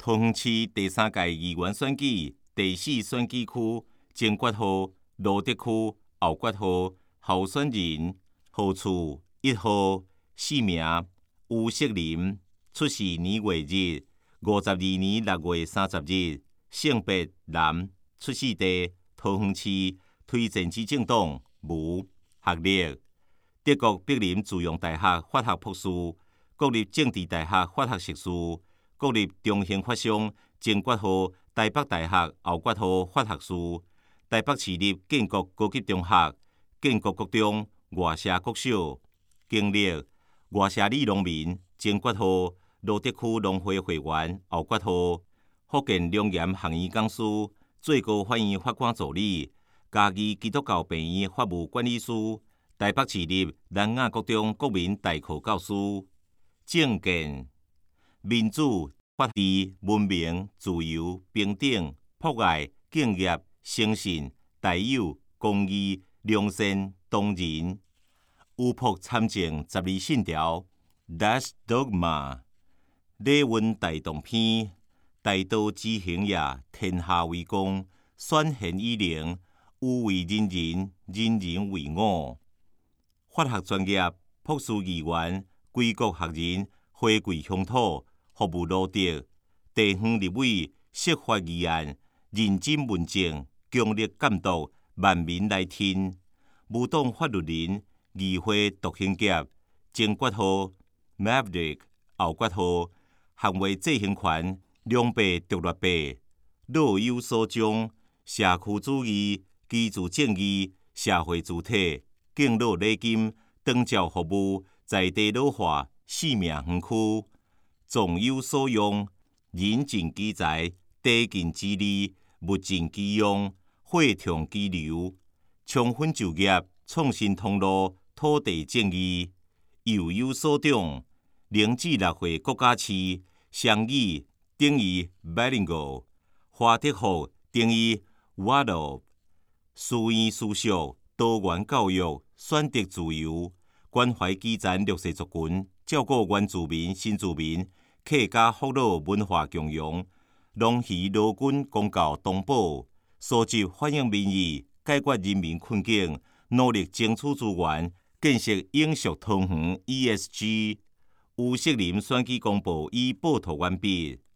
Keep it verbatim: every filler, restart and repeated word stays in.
桃园市第三届议员选举第四选举区前决号罗德区后决号候选人号次一号姓名吴锡林，出世年月日五十二年六月三十日，性别男，出世地桃园市推荐之政党无，学历德国柏林自用大学法学博士，国立政治大学法学硕士，国立中兴法商前决号台北大学后决号法学士，台北市立建国高级中学、建国国中外社国小，经历外社里农民前决号罗德区农会会员后决号福建龙岩行医讲师，最高法院法官助理，嘉义基督教病院法务管理师，台北市立南雅国中国民代课教师。政见：民主、法治、文明、自由、平等、博爱、敬业、诚信、台友、公义、良善、同仁。有仆参政十二信条 ，Das Dogma。礼运大同篇，大道之行也，天下为公，选贤与能，有为人人，人人为我。法学专业，博士议员，归国学人，回归乡土，服务路德，地方立委，释法议案，认真问政，强力监督，万民来听。无党法律人，议会独行侠，前决号 Maverick， 后决号捍卫制衡权，两倍独立倍，老有所终，社区主义，基础正义，社会主体，敬老礼金，长照服务，在地老化，性命园区，壮有所用，人尽其才，地尽其利，物尽其用，货畅其流，充分就业，创新通路，土地正义，幼有所长，零至六岁国家市，双语等于 bilingual， 华德福等于 Waldorf， 私院私塾，多元教育，选择自由，关怀基层弱势族群，照顾原住民、新住民，客家福老文化共融，龙鱼劳军公教东保，收集反映民意，解决人民困境，努力争取资源，建设永续桃园 E S G。吴锡林选举公报已报道完毕。